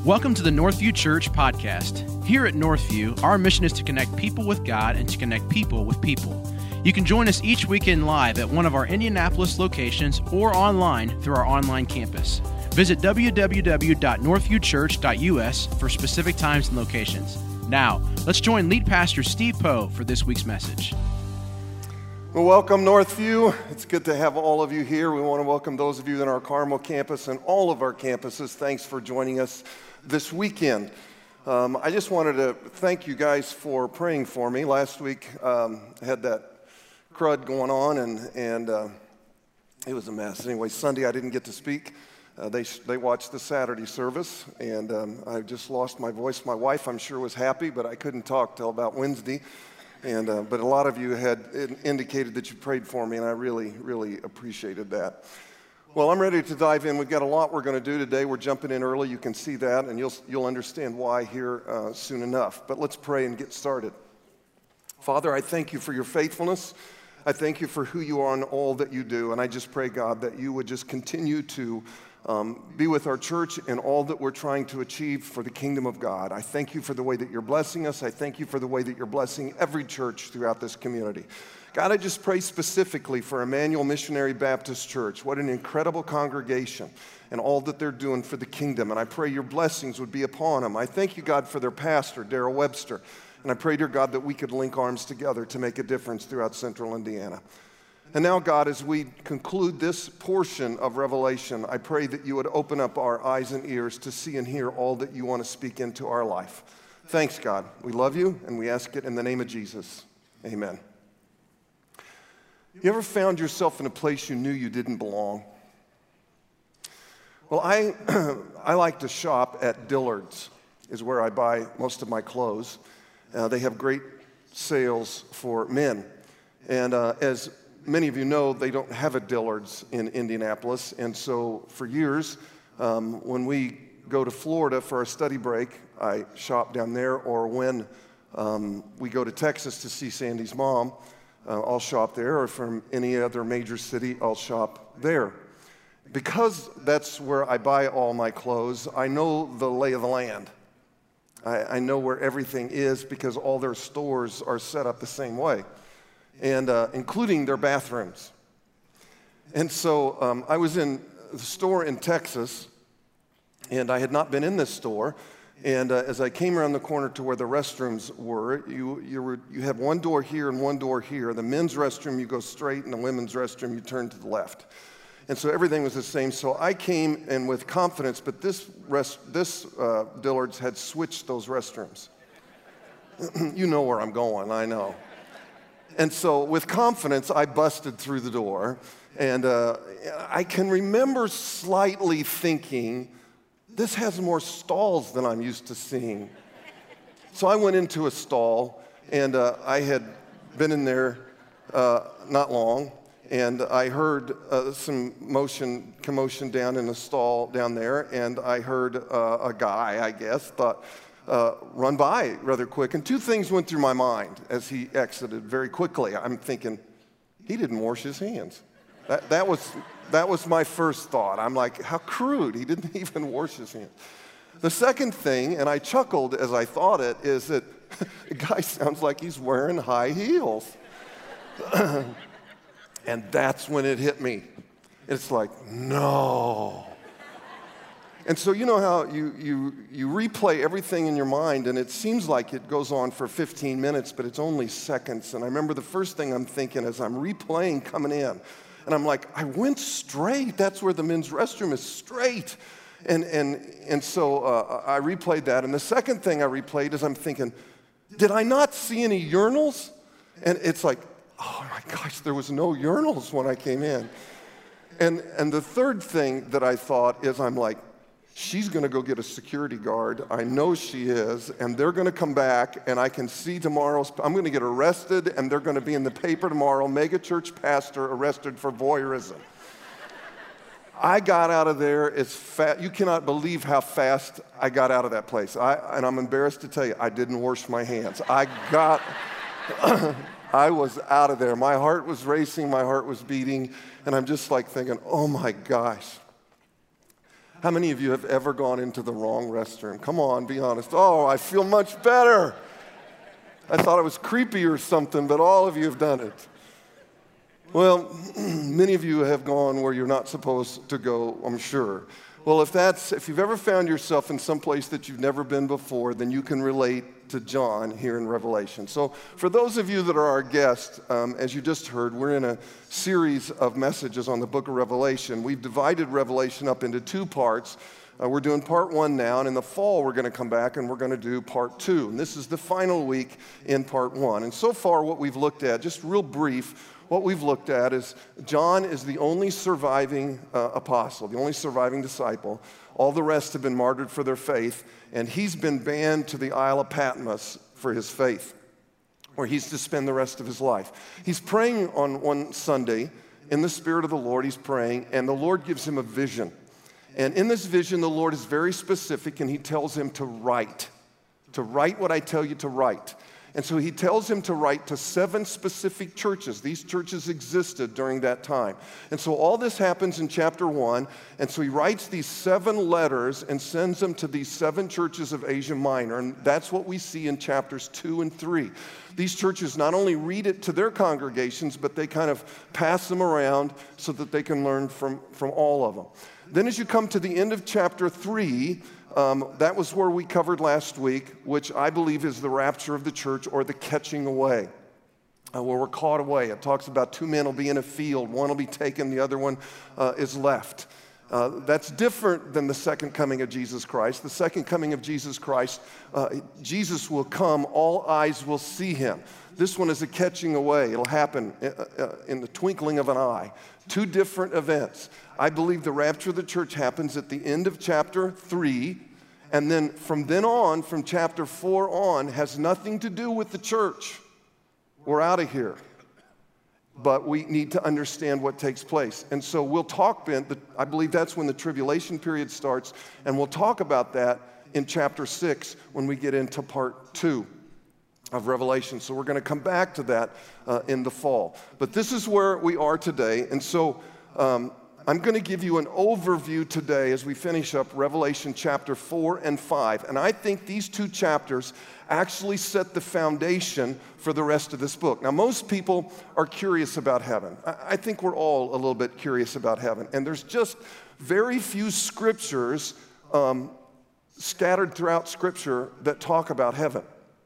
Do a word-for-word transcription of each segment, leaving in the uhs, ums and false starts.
Welcome to the Northview Church podcast. Here at Northview, our mission is to connect people with God and to connect people with people. You can join us each weekend live at one of our Indianapolis locations or online through our online campus. Visit w w w dot northview church dot u s for specific times and locations. Now, let's join lead pastor Steve Poe for this week's message. Well, welcome Northview. It's good to have all of you here. We want to welcome those of you in our Carmel campus and all of our campuses. Thanks for joining us this weekend. Um, I just wanted to thank you guys for praying for me. Last week, um, I had that crud going on, and, and uh, it was a mess. Anyway, Sunday I didn't get to speak. Uh, they they watched the Saturday service, and um, I just lost my voice. My wife, I'm sure, was happy, but I couldn't talk till about Wednesday. And uh, but a lot of you had indicated that you prayed for me, and I really, really appreciated that. Well, I'm ready to dive in. We've got a lot we're going to do today. We're jumping in early. You can see that, and you'll you'll understand why here uh, soon enough. But let's pray and get started. Father, I thank you for your faithfulness. I thank you for who you are and all that you do, and I just pray, God, that you would just continue to Um, be with our church and all that we're trying to achieve for the kingdom of God. I thank you for the way that you're blessing us. I thank you for the way that you're blessing every church throughout this community. God, I just pray specifically for Emmanuel Missionary Baptist Church. What an incredible congregation and all that they're doing for the kingdom. And I pray your blessings would be upon them. I thank you, God, for their pastor, Darrell Webster. And I pray, dear God, that we could link arms together to make a difference throughout central Indiana. And now, God, as we conclude this portion of Revelation, I pray that you would open up our eyes and ears to see and hear all that you want to speak into our life. Thanks, God. We love you, and we ask it in the name of Jesus. Amen. You ever found yourself in a place you knew you didn't belong? Well, I, I like to shop at Dillard's, is where I buy most of my clothes. Uh, they have great sales for men. And uh, as many of you know, they don't have a Dillard's in Indianapolis, and so for years, um, when we go to Florida for our study break, I shop down there, or when um, we go to Texas to see Sandy's mom, uh, I'll shop there, or from any other major city, I'll shop there. Because that's where I buy all my clothes, I know the lay of the land. I, I know where everything is because all their stores are set up the same way. And uh, including their bathrooms. And so um, I was in the store in Texas, and I had not been in this store. And uh, as I came around the corner to where the restrooms were, you you were you have one door here and one door here. The men's restroom, you go straight, and the women's restroom, you turn to the left. And so everything was the same. So I came in with confidence, but this rest, this uh, Dillard's had switched those restrooms. You know where I'm going, I know. And so with confidence, I busted through the door, and uh, I can remember slightly thinking, this has more stalls than I'm used to seeing. So I went into a stall, and uh, I had been in there uh, not long, and I heard uh, some motion, commotion down in the stall down there, and I heard uh, a guy, I guess, thought, Uh, run by rather quick. And two things went through my mind as he exited very quickly. I'm thinking, he didn't wash his hands. That, that, was, that was my first thought. I'm like, how crude. He didn't even wash his hands. The second thing, and I chuckled as I thought it, is that the guy sounds like he's wearing high heels. And that's when it hit me. It's like, no. And so you know how you, you, you replay everything in your mind, and it seems like it goes on for fifteen minutes, but it's only seconds. And I remember the first thing I'm thinking as I'm replaying coming in, and I'm like, I went straight. That's where the men's restroom is, straight. And, and, and so uh, I replayed that. And the second thing I replayed is I'm thinking, did I not see any urinals? And it's like, oh my gosh, there was no urinals when I came in. And, and the third thing that I thought is I'm like, she's going to go get a security guard. I know she is, and they're going to come back, and I can see tomorrow's, I'm going to get arrested, and they're going to be in the paper tomorrow, mega church pastor arrested for voyeurism. I got out of there as fast, you cannot believe how fast I got out of that place. I, and I'm embarrassed to tell you, I didn't wash my hands. I got, I was out of there. My heart was racing, my heart was beating, and I'm just like thinking, oh my gosh. How many of you have ever gone into the wrong restroom? Come on, be honest. Oh, I feel much better. I thought it was creepy or something, but all of you have done it. Well, many of you have gone where you're not supposed to go, I'm sure. Well, if that's, if you've ever found yourself in some place that you've never been before, then you can relate to John here in Revelation. So for those of you that are our guests, um, as you just heard, we're in a series of messages on the book of Revelation. We've divided Revelation up into two parts. Uh, we're doing part one now, and in the fall we're going to come back and we're going to do part two. And this is the final week in part one. And so far what we've looked at, just real brief, what we've looked at is John is the only surviving uh, apostle, the only surviving disciple. All the rest have been martyred for their faith, and he's been banned to the Isle of Patmos for his faith, where he's to spend the rest of his life. He's praying on one Sunday. In the Spirit of the Lord, he's praying, and the Lord gives him a vision. And in this vision, the Lord is very specific, and he tells him to write, to write what I tell you to write. And so he tells him to write to seven specific churches. These churches existed during that time. And so all this happens in chapter one. And so he writes these seven letters and sends them to these seven churches of Asia Minor. And that's what we see in chapters two and three. These churches not only read it to their congregations, but they kind of pass them around so that they can learn from, from all of them. Then as you come to the end of chapter three, Um, that was where we covered last week, which I believe is the rapture of the church or the catching away, uh, where we're caught away. It talks about two men will be in a field, one will be taken, the other one uh, is left. Uh, that's different than the second coming of Jesus Christ. The second coming of Jesus Christ, uh, Jesus will come, all eyes will see him. This one is a catching away. It'll happen in the twinkling of an eye. Two different events. I believe the rapture of the church happens at the end of chapter three, and then from then on, from chapter four on, has nothing to do with the church. We're out of here. But we need to understand what takes place. And so we'll talk, Ben, I believe that's when the tribulation period starts, and we'll talk about that in chapter six when we get into part two of Revelation. So we're going to come back to that uh, in the fall. But this is where we are today. And so um, I'm going to give you an overview today as we finish up Revelation chapter four and five. And I think these two chapters actually set the foundation for the rest of this book. Now, most people are curious about heaven. I, I think we're all a little bit curious about heaven. And there's just very few scriptures um, scattered throughout Scripture that talk about heaven.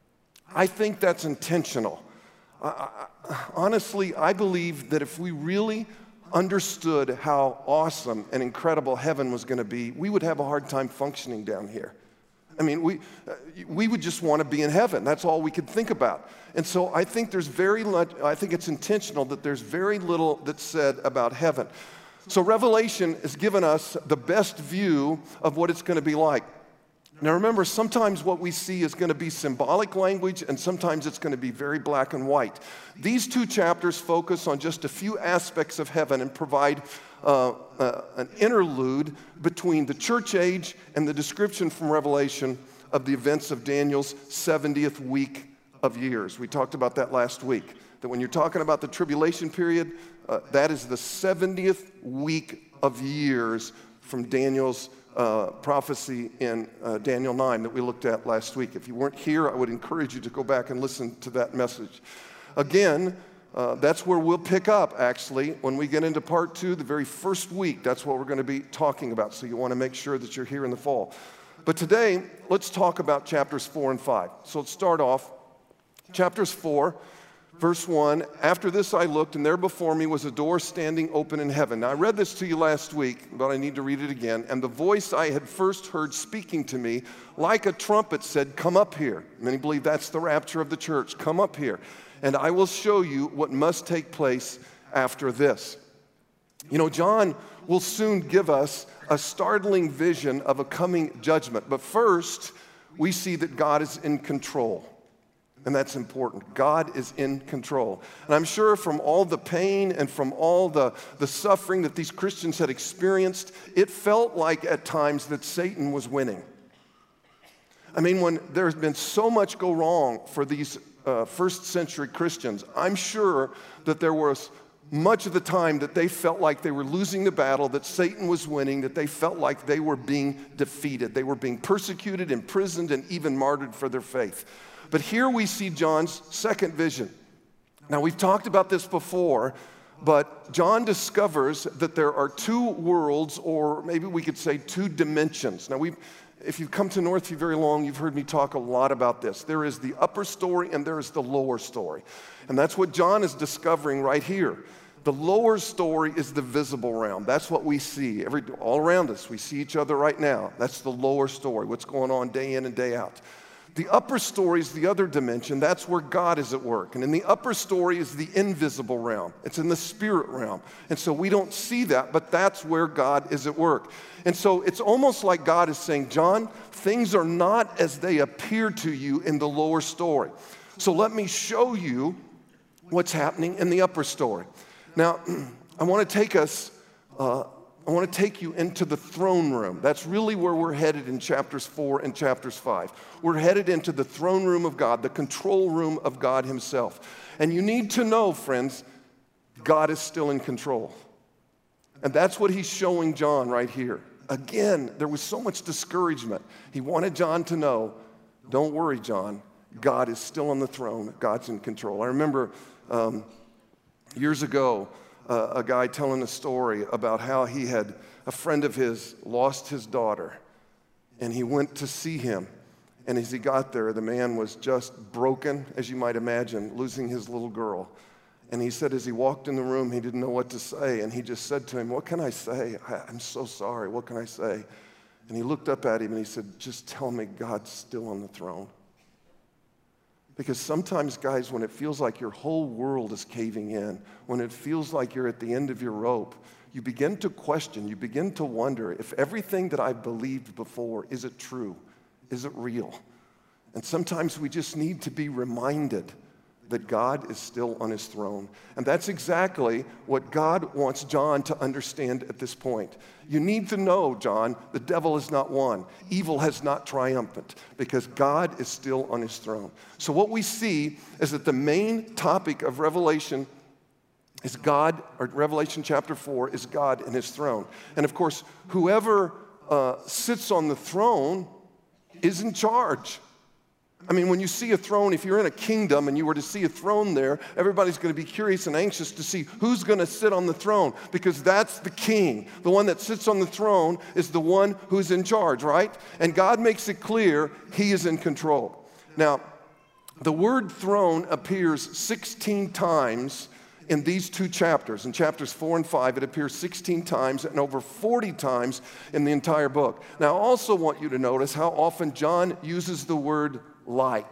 I think that's intentional. Uh, honestly, I believe that if we really understood how awesome and incredible heaven was going to be, we would have a hard time functioning down here. I mean, we, uh, we would just want to be in heaven. That's all we could think about. And so I think there's very, I think it's intentional that there's very little that's said about heaven. So Revelation has given us the best view of what it's going to be like. Now remember, sometimes what we see is going to be symbolic language, and sometimes it's going to be very black and white. These two chapters focus on just a few aspects of heaven and provide uh, uh, an interlude between the church age and the description from Revelation of the events of Daniel's seventieth week of years. We talked about that last week, that when you're talking about the tribulation period, uh, that is the seventieth week of years from Daniel's Uh, prophecy in uh, Daniel nine that we looked at last week. If you weren't here, I would encourage you to go back and listen to that message. Again, uh, that's where we'll pick up, actually, when we get into part two, the very first week. That's what we're going to be talking about, so you want to make sure that you're here in the fall. But today, let's talk about chapters four and five. So let's start off. Chapters four, verse one, after this I looked, and there before me was a door standing open in heaven. Now, I read this to you last week, but I need to read it again. And the voice I had first heard speaking to me, like a trumpet, said, "Come up here." Many believe that's the rapture of the church. Come up here, and I will show you what must take place after this. You know, John will soon give us a startling vision of a coming judgment. But first, we see that God is in control. And that's important. God is in control. And I'm sure from all the pain and from all the, the suffering that these Christians had experienced, it felt like at times that Satan was winning. I mean, when there's been so much go wrong for these uh, first century Christians, I'm sure that there was much of the time that they felt like they were losing the battle, that Satan was winning, that they felt like they were being defeated. They were being persecuted, imprisoned, and even martyred for their faith. But here we see John's second vision. Now, we've talked about this before, but John discovers that there are two worlds, or maybe we could say two dimensions. Now, we've If you've come to Northview very long, you've heard me talk a lot about this. There is the upper story and there is the lower story. And that's what John is discovering right here. The lower story is the visible realm. That's what we see every, all around us. We see each other right now. That's the lower story, what's going on day in and day out. The upper story is the other dimension. That's where God is at work. And in the upper story is the invisible realm. It's in the spirit realm. And so we don't see that, but that's where God is at work. And so it's almost like God is saying, John, things are not as they appear to you in the lower story. So let me show you what's happening in the upper story. Now, I want to take us... Uh, I want to take you into the throne room. That's really where we're headed in chapters four and chapters five. We're headed into the throne room of God, the control room of God himself. And you need to know, friends, God is still in control. And that's what he's showing John right here. Again, there was so much discouragement. He wanted John to know, don't worry, John, God is still on the throne. God's in control. I remember um, years ago, Uh, a guy telling a story about how he had, a friend of his lost his daughter, and he went to see him. And as he got there, the man was just broken, as you might imagine, losing his little girl. And he said as he walked in the room, he didn't know what to say, and he just said to him, what can I say? I, I'm so sorry, what can I say? And he looked up at him and he said, just tell me God's still on the throne. Because sometimes, guys, when it feels like your whole world is caving in, when it feels like you're at the end of your rope, you begin to question, you begin to wonder if everything that I've believed before, is it true? Is it real? And sometimes we just need to be reminded that God is still on his throne. And that's exactly what God wants John to understand at this point. You need to know, John, the devil is not won. Evil has not triumphed because God is still on his throne. So what we see is that the main topic of Revelation is God, or Revelation chapter four, is God and his throne. And of course, whoever uh, sits on the throne is in charge. I mean, when you see a throne, if you're in a kingdom and you were to see a throne there, everybody's going to be curious and anxious to see who's going to sit on the throne, because that's the king. The one that sits on the throne is the one who's in charge, right? And God makes it clear he is in control. Now, the word throne appears sixteen times in these two chapters. In chapters four and five, it appears sixteen times and over forty times in the entire book. Now, I also want you to notice how often John uses the word like.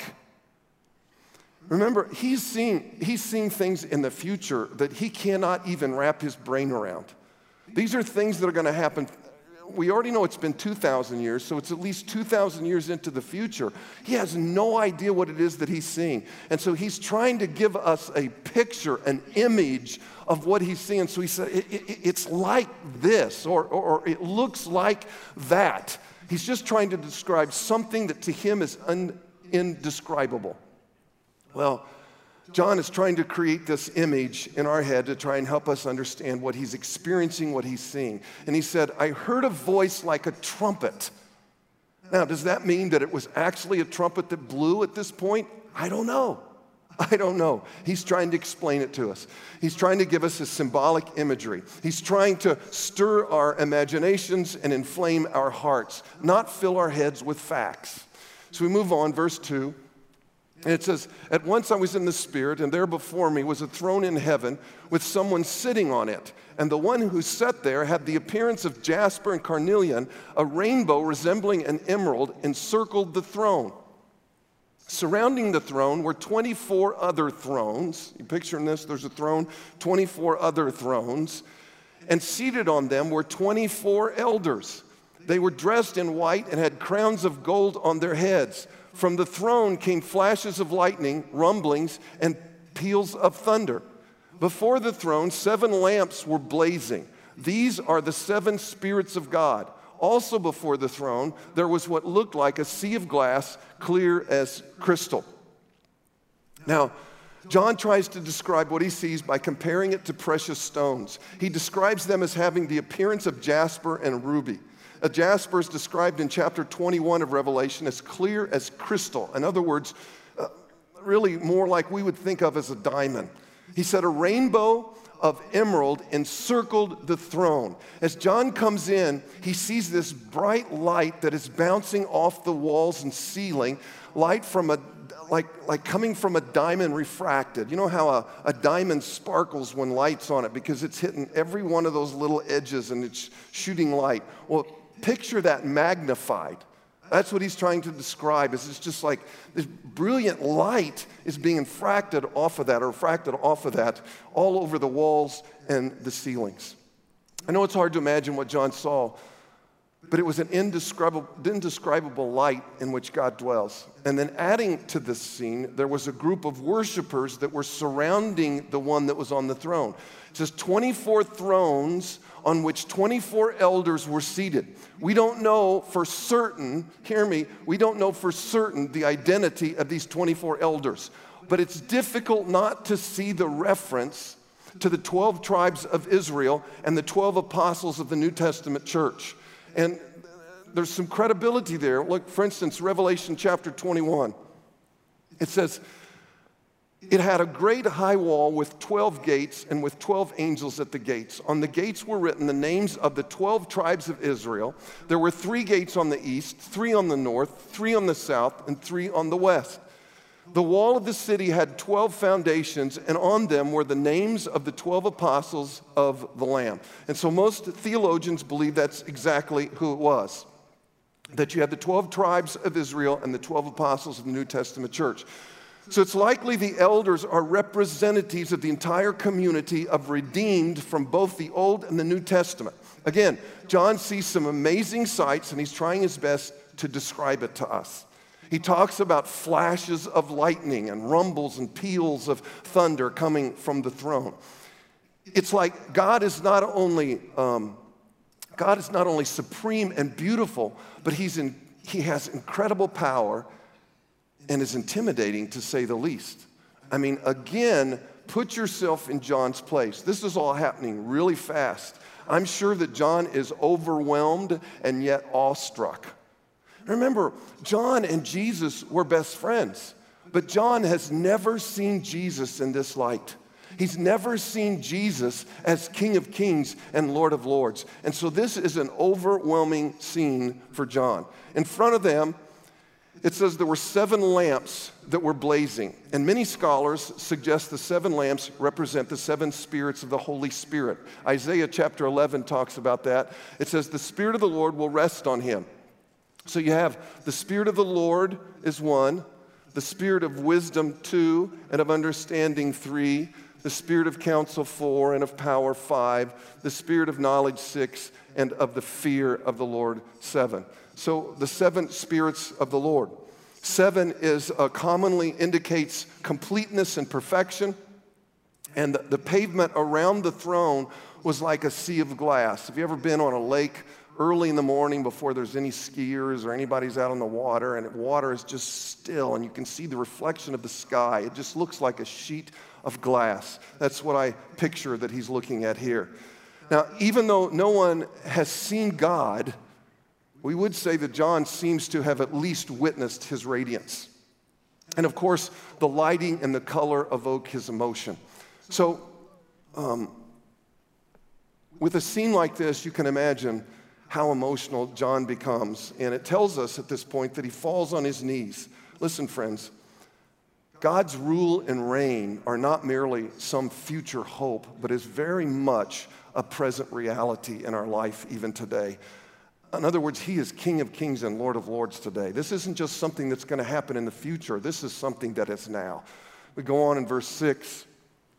Remember, he's seeing, he's seeing things in the future that he cannot even wrap his brain around. These are things that are going to happen. We already know it's been two thousand years, so it's at least two thousand years into the future. He has no idea what it is that he's seeing. And so he's trying to give us a picture, an image of what he's seeing. So he said, it, it, it's like this, or, or, or it looks like that. He's just trying to describe something that to him is un, indescribable. Well, John is trying to create this image in our head to try and help us understand what he's experiencing, what he's seeing. And he said, I heard a voice like a trumpet. Now, does that mean that it was actually a trumpet that blew at this point? I don't know. I don't know. He's trying to explain it to us. He's trying to give us a symbolic imagery. He's trying to stir our imaginations and inflame our hearts, not fill our heads with facts. So we move on, verse two. And it says, at once I was in the Spirit, and there before me was a throne in heaven with someone sitting on it. And the one who sat there had the appearance of jasper and carnelian. A rainbow resembling an emerald encircled the throne. Surrounding the throne were twenty-four other thrones. You picturing this? There's a throne, twenty-four other thrones. And seated on them were twenty-four elders. They were dressed in white and had crowns of gold on their heads. From the throne came flashes of lightning, rumblings, and peals of thunder. Before the throne, seven lamps were blazing. These are the seven spirits of God. Also before the throne, there was what looked like a sea of glass, clear as crystal. Now, John tries to describe what he sees by comparing it to precious stones. He describes them as having the appearance of jasper and ruby. A jasper is described in chapter twenty-one of Revelation as clear as crystal. In other words, uh, really more like we would think of as a diamond. He said a rainbow of emerald encircled the throne. As John comes in, he sees this bright light that is bouncing off the walls and ceiling, light from a like, like coming from a diamond refracted. You know how a, a diamond sparkles when light's on it because it's hitting every one of those little edges and it's shooting light. Well, picture that magnified. That's what he's trying to describe. Is it's just like this brilliant light is being refracted off of that or refracted off of that all over the walls and the ceilings. I know it's hard to imagine what John saw, but it was an indescribable, indescribable light in which God dwells. And then adding to this scene, there was a group of worshipers that were surrounding the one that was on the throne. It says twenty-four thrones on which twenty-four elders were seated. We don't know for certain, hear me, we don't know for certain the identity of these twenty-four elders. But it's difficult not to see the reference to the twelve tribes of Israel and the twelve apostles of the New Testament church. And there's some credibility there. Look, for instance, Revelation chapter twenty-one. It says, it had a great high wall with twelve gates and with twelve angels at the gates. On the gates were written the names of the twelve tribes of Israel. There were three gates on the east, three on the north, three on the south, and three on the west. The wall of the city had twelve foundations, and on them were the names of the twelve apostles of the Lamb. And so most theologians believe that's exactly who it was, that you had the twelve tribes of Israel and the twelve apostles of the New Testament church. So it's likely the elders are representatives of the entire community of redeemed from both the Old and the New Testament. Again, John sees some amazing sights, and he's trying his best to describe it to us. He talks about flashes of lightning and rumbles and peals of thunder coming from the throne. It's like God is not only um, God is not only supreme and beautiful, but he's in, he has incredible power and is intimidating, to say the least. I mean, again, put yourself in John's place. This is all happening really fast. I'm sure that John is overwhelmed and yet awestruck. Remember, John and Jesus were best friends, but John has never seen Jesus in this light. He's never seen Jesus as King of Kings and Lord of Lords. And so this is an overwhelming scene for John. In front of them, it says there were seven lamps that were blazing. And many scholars suggest the seven lamps represent the seven spirits of the Holy Spirit. Isaiah chapter eleven talks about that. It says, the Spirit of the Lord will rest on him. So you have the Spirit of the Lord is one, the Spirit of wisdom two, and of understanding three, the Spirit of counsel four, and of power five, the Spirit of knowledge six, and of the fear of the Lord seven. So the seven spirits of the Lord. Seven is uh, commonly indicates completeness and perfection, and the, the pavement around the throne was like a sea of glass. Have you ever been on a lake early in the morning before there's any skiers or anybody's out on the water, and the water is just still, and you can see the reflection of the sky? It just looks like a sheet of glass. That's what I picture that he's looking at here. Now, even though no one has seen God, we would say that John seems to have at least witnessed his radiance. And of course, the lighting and the color evoke his emotion. So, um, with a scene like this, you can imagine how emotional John becomes. And it tells us at this point that he falls on his knees. Listen, friends, God's rule and reign are not merely some future hope, but is very much a present reality in our life even today. In other words, he is King of Kings and Lord of Lords today. This isn't just something that's going to happen in the future. This is something that is now. We go on in verse six,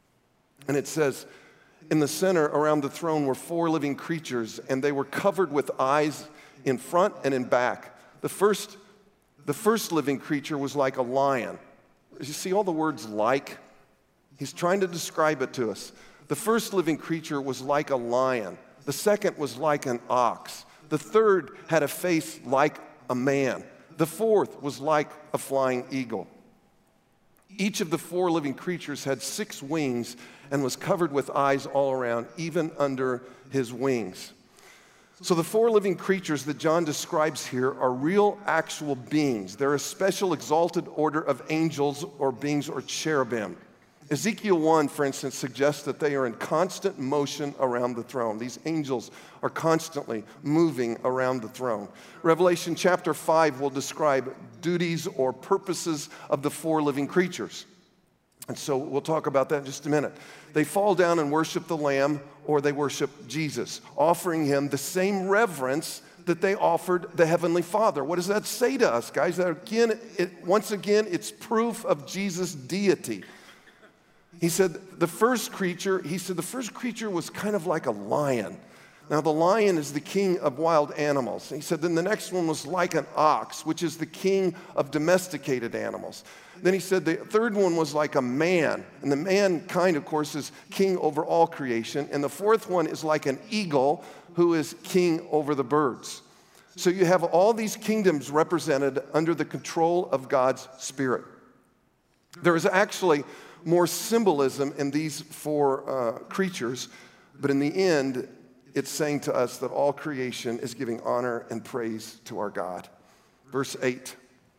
and it says, in the center around the throne were four living creatures, and they were covered with eyes in front and in back. The first, the first living creature was like a lion. You see all the words like? He's trying to describe it to us. The first living creature was like a lion. The second was like an ox. The third had a face like a man. The fourth was like a flying eagle. Each of the four living creatures had six wings and was covered with eyes all around, even under his wings. So the four living creatures that John describes here are real, actual beings. They're a special exalted order of angels or beings or cherubim. Ezekiel one, for instance, suggests that they are in constant motion around the throne. These angels are constantly moving around the throne. Revelation chapter five will describe duties or purposes of the four living creatures. And so we'll talk about that in just a minute. They fall down and worship the Lamb, or they worship Jesus, offering him the same reverence that they offered the Heavenly Father. What does that say to us, guys? That again, it, once again, it's proof of Jesus' deity. He said the first creature, he said the first creature was kind of like a lion. Now the lion is the king of wild animals. He said then the next one was like an ox, which is the king of domesticated animals. Then he said the third one was like a man, and the mankind, of course, is king over all creation. And the fourth one is like an eagle, who is king over the birds. So you have all these kingdoms represented under the control of God's Spirit. There is actually more symbolism in these four uh, creatures, but in the end, it's saying to us that all creation is giving honor and praise to our God. Verse eight.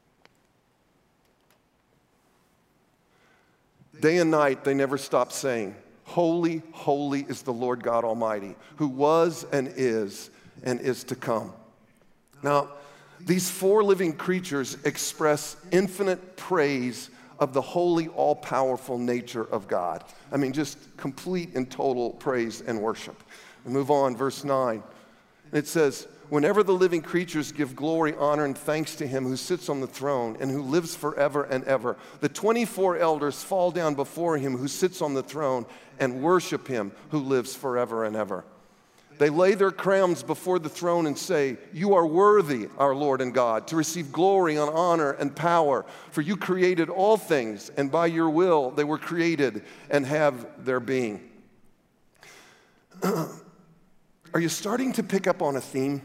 Day and night, they never stop saying, holy, holy is the Lord God Almighty, who was and is and is to come. Now, these four living creatures express infinite praise of the holy, all-powerful nature of God. I mean, just complete and total praise and worship. We move on, verse nine. It says, whenever the living creatures give glory, honor, and thanks to him who sits on the throne and who lives forever and ever, the twenty-four elders fall down before him who sits on the throne and worship him who lives forever and ever. They lay their crowns before the throne and say, you are worthy, our Lord and God, to receive glory and honor and power, for you created all things, and by your will they were created and have their being. Are you starting to pick up on a theme?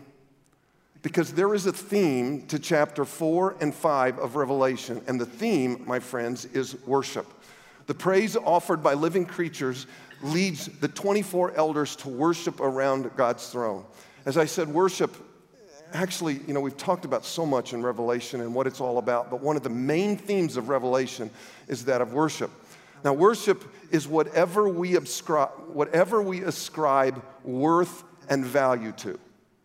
Because there is a theme to chapter four and five of Revelation, and the theme, my friends, is worship. The praise offered by living creatures leads the twenty-four elders to worship around God's throne. As I said, worship, actually, you know, we've talked about so much in Revelation and what it's all about, but one of the main themes of Revelation is that of worship. Now, worship is whatever we ascribe, whatever we ascribe worth and value to.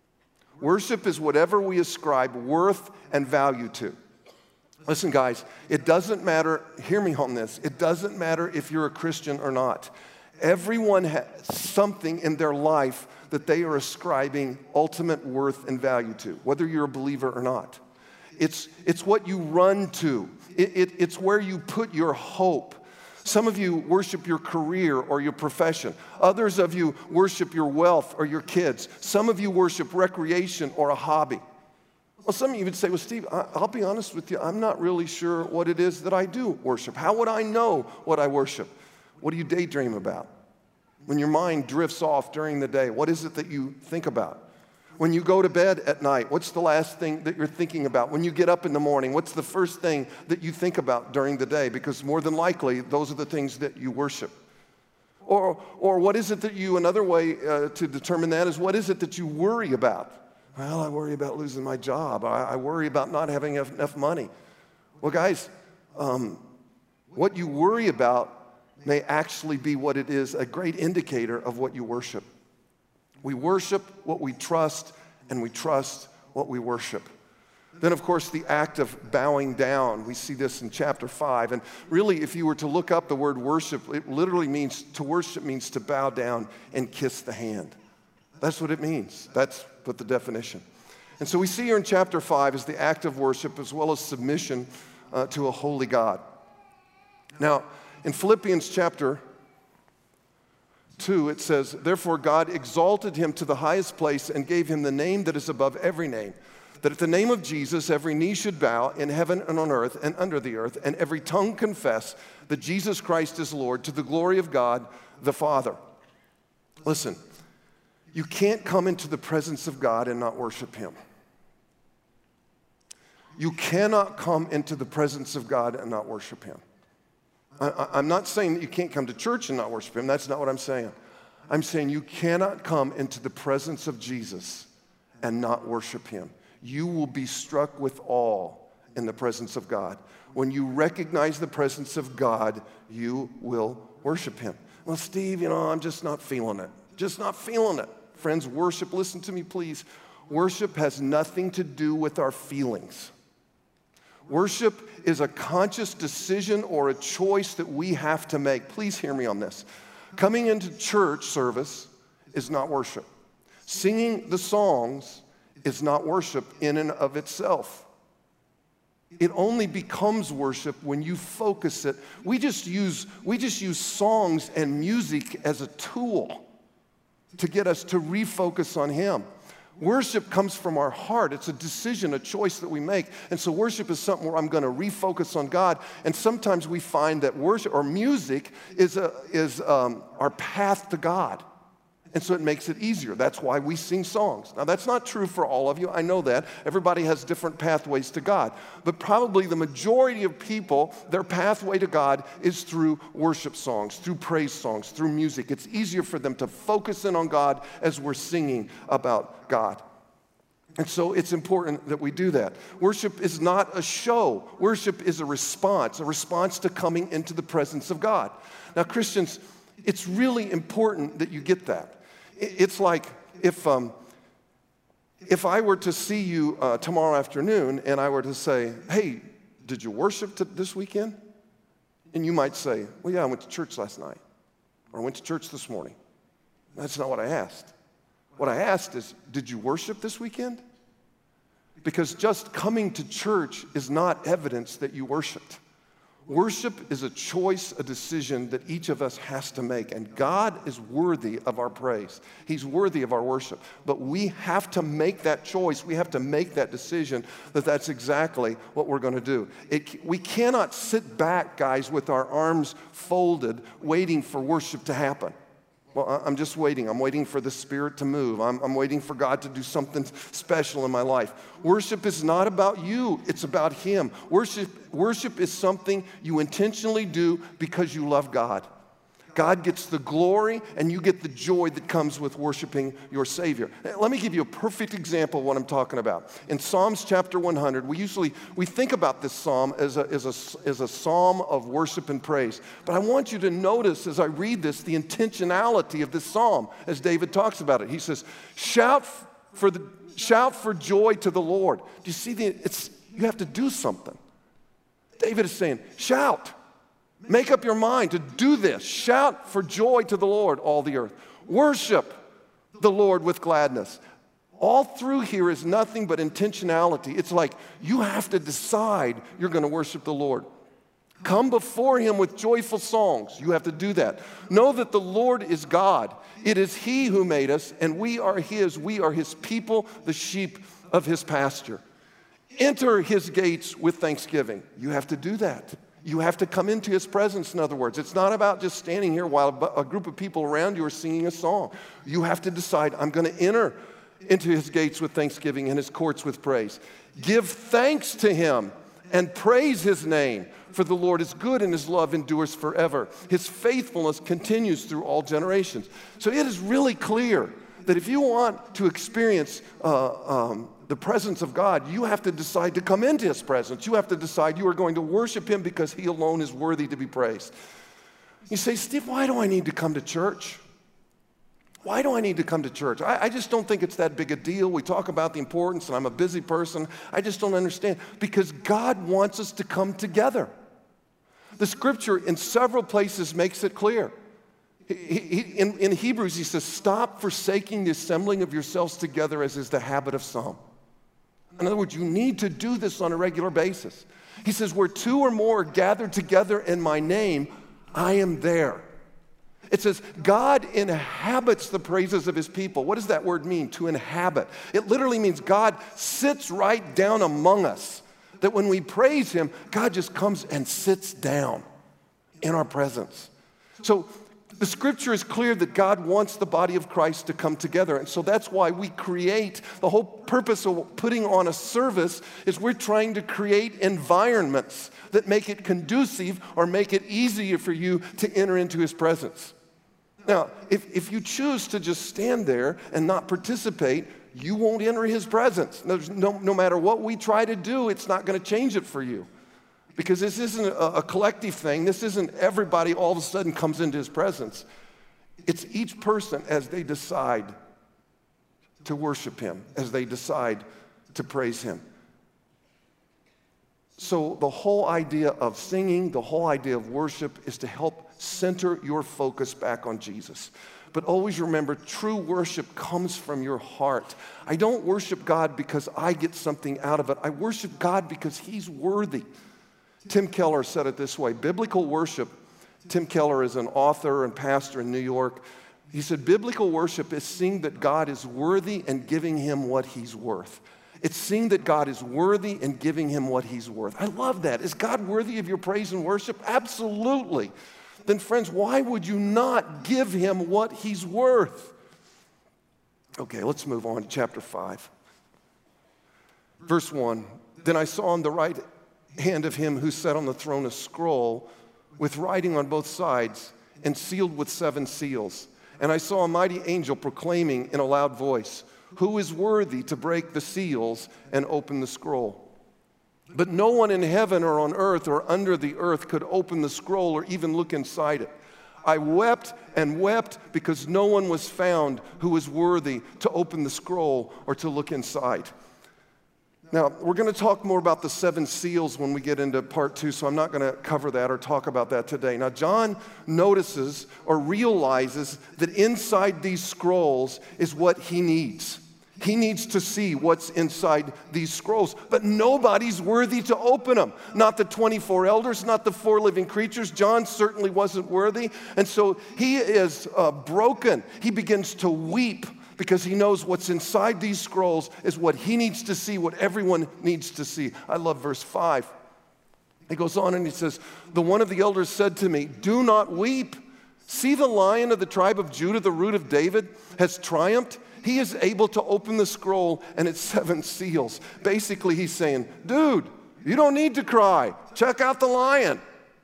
Worship is whatever we ascribe worth and value to. Listen, guys, it doesn't matter, hear me on this, it doesn't matter if you're a Christian or not. Everyone has something in their life that they are ascribing ultimate worth and value to, whether you're a believer or not. It's, it's what you run to. It, it, it's where you put your hope. Some of you worship your career or your profession. Others of you worship your wealth or your kids. Some of you worship recreation or a hobby. Well, some of you would say, well, Steve, I'll be honest with you, I'm not really sure what it is that I do worship. How would I know what I worship? What do you daydream about? When your mind drifts off during the day, what is it that you think about? When you go to bed at night, what's the last thing that you're thinking about? When you get up in the morning, what's the first thing that you think about during the day? Because more than likely, those are the things that you worship. Or, or what is it that you, another way uh, to determine that is, what is it that you worry about? Well, I worry about losing my job. I, I worry about not having enough, enough money. Well, guys, um, what you worry about may actually be what it is, a great indicator of what you worship. We worship what we trust, and we trust what we worship. Then, of course, the act of bowing down. We see this in chapter five. And really, if you were to look up the word worship, it literally means, to worship means to bow down and kiss the hand. That's what it means. That's what the definition. And so we see here in chapter five is the act of worship as well as submission uh, to a holy God. Now, in Philippians chapter two, it says, therefore God exalted him to the highest place and gave him the name that is above every name, that at the name of Jesus every knee should bow in heaven and on earth and under the earth, and every tongue confess that Jesus Christ is Lord, to the glory of God the Father. Listen, you can't come into the presence of God and not worship him. You cannot come into the presence of God and not worship him. I, I'm not saying that you can't come to church and not worship him. That's not what I'm saying. I'm saying you cannot come into the presence of Jesus and not worship him. You will be struck with awe in the presence of God. When you recognize the presence of God, you will worship him. Well, Steve, you know, I'm just not feeling it. Just not feeling it. Friends, worship, listen to me, please. Worship has nothing to do with our feelings. Worship is a conscious decision or a choice that we have to make. Please hear me on this. Coming into church service is not worship. Singing the songs is not worship in and of itself. It only becomes worship when you focus it. We just use, we just use songs and music as a tool to get us to refocus on him. Worship comes from our heart. It's a decision, a choice that we make. And so worship is something where I'm going to refocus on God. And sometimes we find that worship or music is, a, is um, our path to God. And so it makes it easier. That's why we sing songs. Now, that's not true for all of you. I know that. Everybody has different pathways to God. But probably the majority of people, their pathway to God is through worship songs, through praise songs, through music. It's easier for them to focus in on God as we're singing about God. And so it's important that we do that. Worship is not a show. Worship is a response, a response to coming into the presence of God. Now, Christians, it's really important that you get that. It's like if, um, if I were to see you uh, tomorrow afternoon and I were to say, hey, did you worship t- this weekend? And you might say, well, yeah, I went to church last night, or I went to church this morning. That's not what I asked. What I asked is, did you worship this weekend? Because just coming to church is not evidence that you worshiped. Worship is a choice, a decision that each of us has to make. And God is worthy of our praise. He's worthy of our worship. But we have to make that choice. We have to make that decision that that's exactly what we're going to do. It, we cannot sit back, guys, with our arms folded, waiting for worship to happen. Well, I'm just waiting. I'm waiting for the Spirit to move. I'm, I'm waiting for God to do something special in my life. Worship is not about you. It's about him. Worship, worship is something you intentionally do because you love God. God gets the glory, and you get the joy that comes with worshiping your Savior. Let me give you a perfect example of what I'm talking about. In Psalms chapter one hundred, we usually, we think about this psalm as a, as a, as a psalm of worship and praise. But I want you to notice as I read this, the intentionality of this psalm as David talks about it. He says, shout for, the, shout for joy to the Lord. Do you see the, it's, you have to do something. David is saying, shout. Make up your mind to do this. Shout for joy to the Lord, all the earth. Worship the Lord with gladness. All through here is nothing but intentionality. It's like you have to decide you're going to worship the Lord. Come before him with joyful songs. You have to do that. Know that the Lord is God. It is he who made us, and we are his. We are his people, the sheep of his pasture. Enter his gates with thanksgiving. You have to do that. You have to come into his presence, in other words. It's not about just standing here while a group of people around you are singing a song. You have to decide, I'm going to enter into his gates with thanksgiving and his courts with praise. Give thanks to him and praise his name, for the Lord is good and his love endures forever. His faithfulness continues through all generations. So it is really clear that if you want to experience uh, um, the presence of God, you have to decide to come into his presence. You have to decide you are going to worship him because he alone is worthy to be praised. You say, Steve, why do I need to come to church? Why do I need to come to church? I, I just don't think it's that big a deal. We talk about the importance, and I'm a busy person. I just don't understand. Because God wants us to come together. The scripture in several places makes it clear. He, he, in, in Hebrews, he says, stop forsaking the assembling of yourselves together as is the habit of some. In other words, you need to do this on a regular basis. He says, where two or more are gathered together in my name, I am there. It says, God inhabits the praises of his people. What does that word mean, to inhabit? It literally means God sits right down among us. That when we praise him, God just comes and sits down in our presence. So The scripture is clear that God wants the body of Christ to come together. And so that's why we create, the whole purpose of putting on a service is we're trying to create environments that make it conducive or make it easier for you to enter into his presence. Now, if, if you choose to just stand there and not participate, you won't enter his presence. There's no, no matter what we try to do, it's not going to change it for you. Because this isn't a, a collective thing. This isn't everybody all of a sudden comes into his presence. It's each person as they decide to worship him, as they decide to praise him. So the whole idea of singing, the whole idea of worship is to help center your focus back on Jesus. But always remember, true worship comes from your heart. I don't worship God because I get something out of it. I worship God because he's worthy. Tim Keller said it this way, biblical worship, Tim Keller is an author and pastor in New York. He said, biblical worship is seeing that God is worthy and giving him what he's worth. It's seeing that God is worthy and giving him what he's worth. I love that. Is God worthy of your praise and worship? Absolutely. Then friends, why would you not give him what he's worth? Okay, let's move on to chapter five. Verse one, then I saw on the right hand of him who sat on the throne a scroll with writing on both sides and sealed with seven seals. And I saw a mighty angel proclaiming in a loud voice, who is worthy to break the seals and open the scroll? But no one in heaven or on earth or under the earth could open the scroll or even look inside it. I wept and wept because no one was found who was worthy to open the scroll or to look inside. Now, we're going to talk more about the seven seals when we get into part two, so I'm not going to cover that or talk about that today. Now, John notices or realizes that inside these scrolls is what he needs. He needs to see what's inside these scrolls, but nobody's worthy to open them. Not the twenty-four elders, not the four living creatures. John certainly wasn't worthy, and so he is uh, broken. He begins to weep because he knows what's inside these scrolls is what he needs to see, what everyone needs to see. I love verse five. He goes on and he says, the one of the elders said to me, do not weep. See, the Lion of the tribe of Judah, the Root of David, has triumphed. He is able to open the scroll and its seven seals. Basically, he's saying, dude, you don't need to cry. Check out the lion.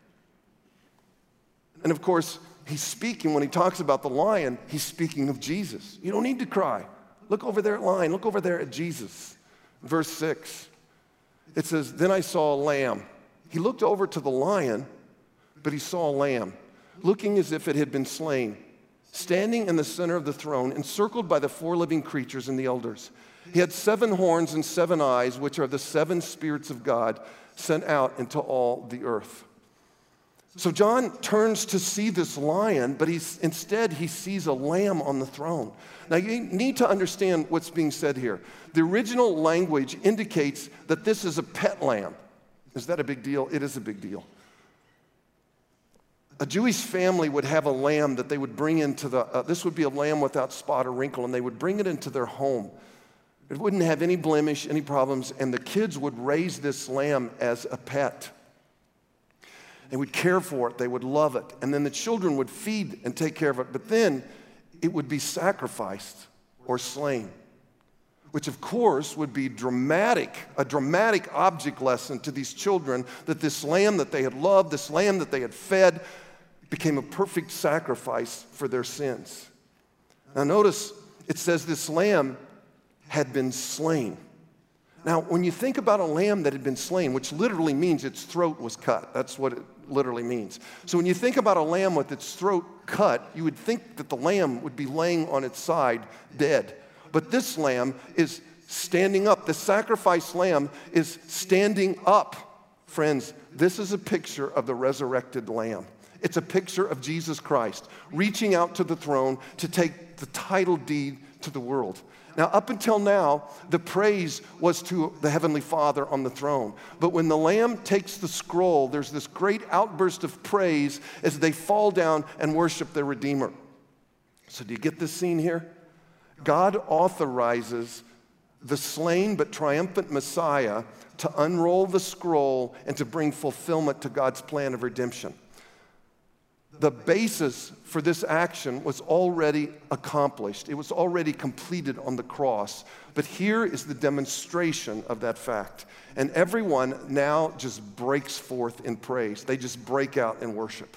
And of course, he's speaking, when he talks about the lion, he's speaking of Jesus. You don't need to cry. Look over there at lion. Look over there at Jesus. Verse six, it says, then I saw a lamb. He looked over to the lion, but he saw a lamb, looking as if it had been slain, standing in the center of the throne, encircled by the four living creatures and the elders. He had seven horns and seven eyes, which are the seven spirits of God sent out into all the earth. So John turns to see this lion, but he's, instead he sees a lamb on the throne. Now you need to understand what's being said here. The original language indicates that this is a pet lamb. Is that a big deal? It is a big deal. A Jewish family would have a lamb that they would bring into the, uh, this would be a lamb without spot or wrinkle, and they would bring it into their home. It wouldn't have any blemish, any problems, and the kids would raise this lamb as a pet. They would care for it, they would love it, and then the children would feed and take care of it, but then it would be sacrificed or slain, which of course would be dramatic, a dramatic object lesson to these children that this lamb that they had loved, this lamb that they had fed, became a perfect sacrifice for their sins. Now notice it says this lamb had been slain. Now, when you think about a lamb that had been slain, which literally means its throat was cut, that's what it literally means. So when you think about a lamb with its throat cut, you would think that the lamb would be laying on its side dead. But this lamb is standing up. The sacrificed lamb is standing up. Friends, this is a picture of the resurrected lamb. It's a picture of Jesus Christ reaching out to the throne to take the title deed to the world. Now, up until now, the praise was to the Heavenly Father on the throne. But when the Lamb takes the scroll, there's this great outburst of praise as they fall down and worship their Redeemer. So do you get this scene here? God authorizes the slain but triumphant Messiah to unroll the scroll and to bring fulfillment to God's plan of redemption. the basis for this action was already accomplished. It was already completed on the cross. But here is the demonstration of that fact. And everyone now just breaks forth in praise. They just break out in worship.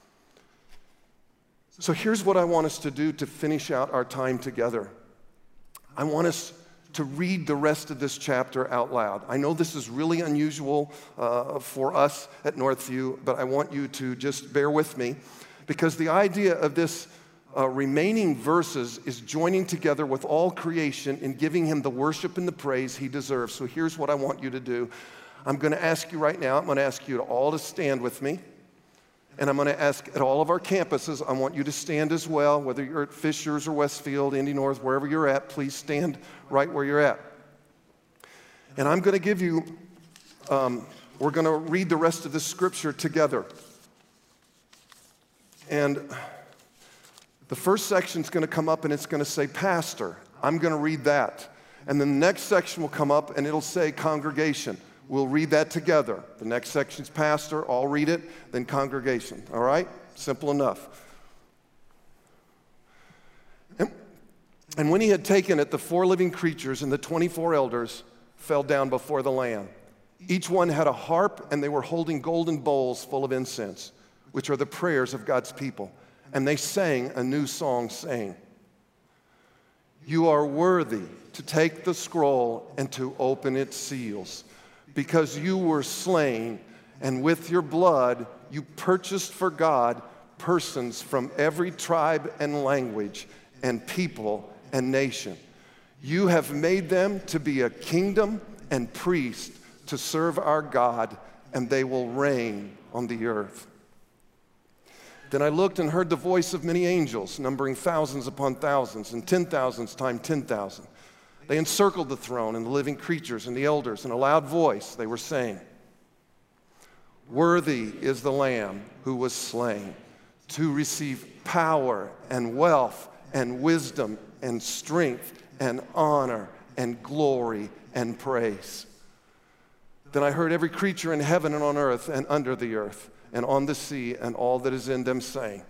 So here's what I want us to do to finish out our time together. I want us to read the rest of this chapter out loud. I know this is really unusual uh, for us at Northview, but I want you to just bear with me, because the idea of this uh, remaining verses is joining together with all creation in giving him the worship and the praise he deserves. So here's what I want you to do. I'm going to ask you right now, I'm going to ask you to all to stand with me. And I'm going to ask at all of our campuses, I want you to stand as well, whether you're at Fishers or Westfield, Indy North, wherever you're at, please stand right where you're at. And I'm going to give you, um, we're going to read the rest of the scripture together. And the first section is going to come up and it's going to say pastor. I'm going to read that. And then the next section will come up and it'll say congregation. We'll read that together. The next section's pastor, I'll read it, then congregation. All right? Simple enough. And, and when he had taken it, the four living creatures and the twenty-four elders fell down before the Lamb. Each one had a harp, and they were holding golden bowls full of incense, which are the prayers of God's people. And they sang a new song, saying, "You are worthy to take the scroll and to open its seals, because you were slain, and with your blood you purchased for God persons from every tribe and language and people and nation. You have made them to be a kingdom and priests to serve our God, and they will reign on the earth." Then I looked and heard the voice of many angels, numbering thousands upon thousands, and ten thousands times ten thousand. They encircled the throne and the living creatures and the elders. In a loud voice, they were saying, "Worthy is the Lamb who was slain to receive power and wealth and wisdom and strength and honor and glory and praise." Then I heard every creature in heaven and on earth and under the earth and on the sea and all that is in them saying,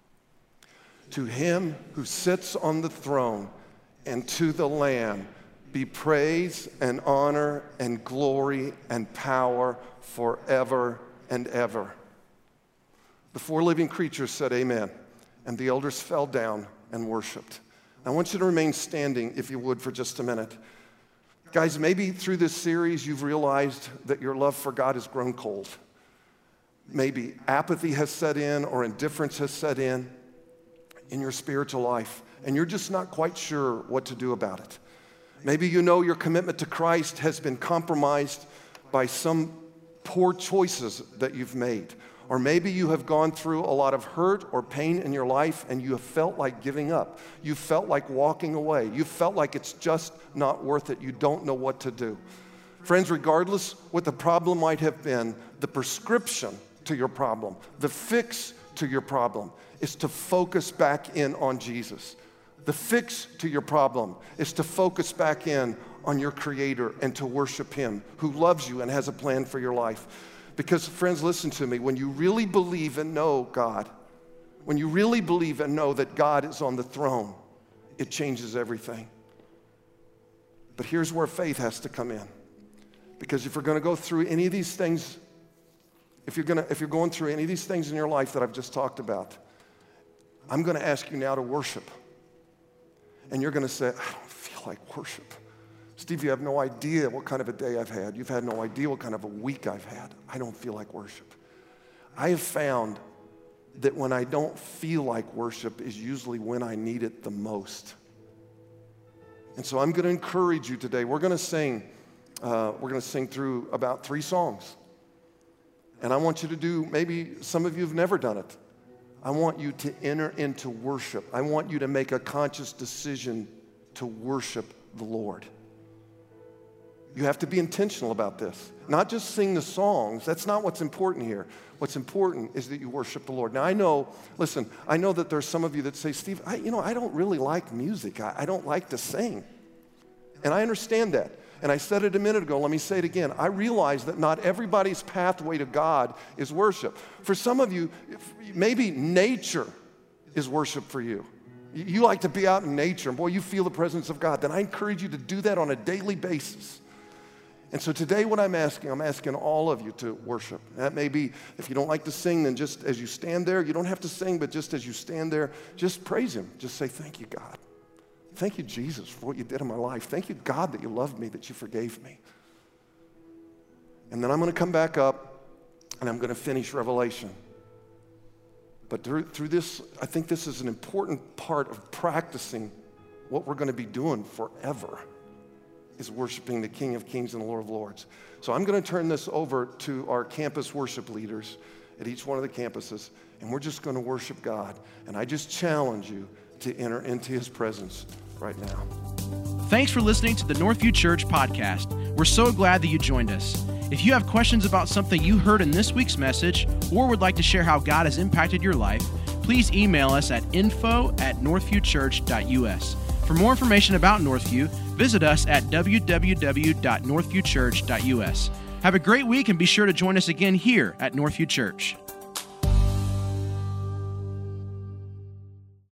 "To him who sits on the throne and to the Lamb be praise and honor and glory and power forever and ever." The four living creatures said amen, and the elders fell down and worshiped. I want you to remain standing, if you would, for just a minute. Guys, maybe through this series you've realized that your love for God has grown cold. Maybe apathy has set in or indifference has set in in your spiritual life, and you're just not quite sure what to do about it. Maybe you know your commitment to Christ has been compromised by some poor choices that you've made. Or maybe you have gone through a lot of hurt or pain in your life and you have felt like giving up. You felt like walking away. You felt like it's just not worth it. You don't know what to do. Friends, regardless what the problem might have been, the prescription to your problem, the fix to your problem is to focus back in on Jesus. The fix to your problem is to focus back in on your Creator and to worship Him who loves you and has a plan for your life. Because, friends, listen to me. When you really believe and know God, when you really believe and know that God is on the throne, it changes everything. But here's where faith has to come in. Because if you're going to go through any of these things, if you're going to, if you're going through any of these things in your life that I've just talked about, I'm going to ask you now to worship. And you're going to say, "I don't feel like worship. Steve, you have no idea what kind of a day I've had. You've had no idea what kind of a week I've had. I don't feel like worship." I have found that when I don't feel like worship is usually when I need it the most. And so I'm going to encourage you today. We're going to sing, uh, we're going to sing through about three songs. And I want you to do, maybe some of you have never done it. I want you to enter into worship. I want you to make a conscious decision to worship the Lord. You have to be intentional about this. Not just sing the songs. That's not what's important here. What's important is that you worship the Lord. Now, I know, listen, I know that there's some of you that say, "Steve, I, you know, I don't really like music. I, I don't like to sing." And I understand that. And I said it a minute ago, let me say it again. I realize that not everybody's pathway to God is worship. For some of you, maybe nature is worship for you. You like to be out in nature, and boy, you feel the presence of God. Then I encourage you to do that on a daily basis. And so today what I'm asking, I'm asking all of you to worship. That may be, if you don't like to sing, then just as you stand there, you don't have to sing, but just as you stand there, just praise him. Just say, thank you, God. Thank you, Jesus, for what you did in my life. Thank you, God, that you loved me, that you forgave me. And then I'm going to come back up, and I'm going to finish Revelation. But through, through this, I think this is an important part of practicing what we're going to be doing forever, is worshiping the King of Kings and the Lord of Lords. So I'm going to turn this over to our campus worship leaders at each one of the campuses, and we're just going to worship God. And I just challenge you to enter into his presence right now. Thanks for listening to the Northview Church podcast. We're so glad that you joined us. If you have questions about something you heard in this week's message, or would like to share how God has impacted your life, please email us at info at northviewchurch.us. For more information about Northview, visit us at w w w dot northviewchurch dot u s. Have a great week and be sure to join us again here at Northview Church.